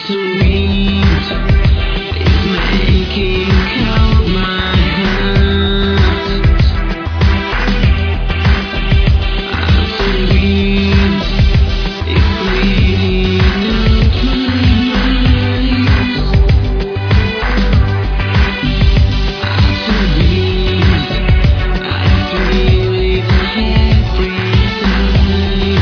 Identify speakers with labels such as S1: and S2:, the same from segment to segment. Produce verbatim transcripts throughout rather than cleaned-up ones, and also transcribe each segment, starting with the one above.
S1: Autumn wind is making cold my heart. Autumn wind is cleaning out my mind. Autumn wind, I feel it every time.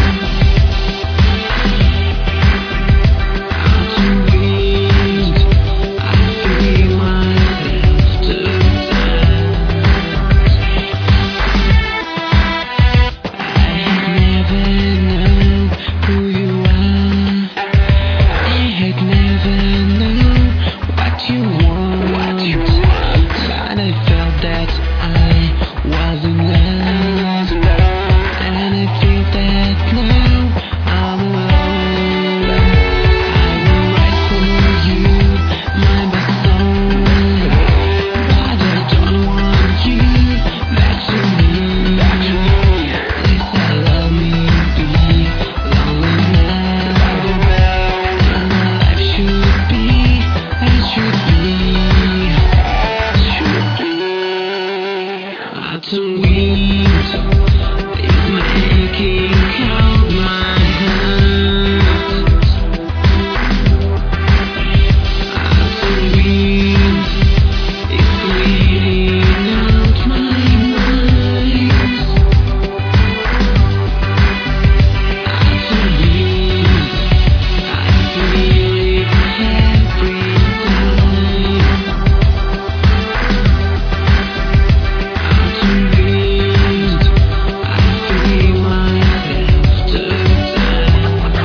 S1: Autumn wind, I feel myself to dance. I had never known who you are. I had never known what you want. But I felt that I was in love, and I feel that now I'm alone. I will write for you my best song, but I don't want you back to me. Please allow me to be lonely now, and my life should be as should be. Autumn wind is making cold my heart. Autumn wind is cleaning out my mind. Autumn wind, I feel it every time. Autumn wind, I feel myself to dance.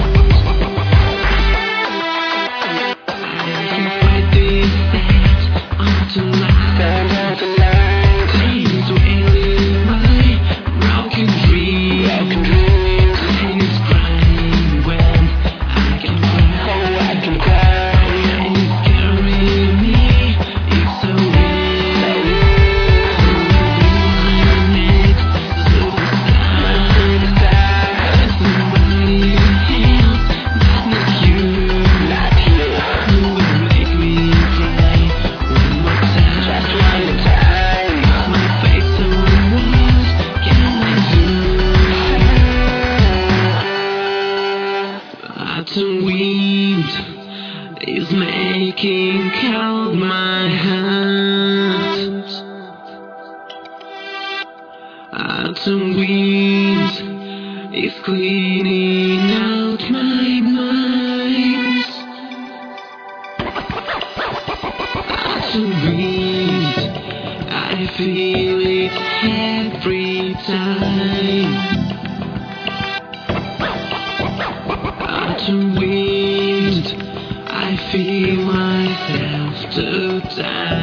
S1: I can fight this set autumn light. Dreams wailing my broken dreams. Pain is crying when I can cry. And it's scaring me, it's so real. Who will be my next superstar? Somebody else, but not you. Who will make me cry one more time? Is my face so what can I do? Autumn wind is making cold my heart. Autumn wind is cleaning out my mind. Autumn wind, I feel it every time. Autumn wind, I feel myself to die.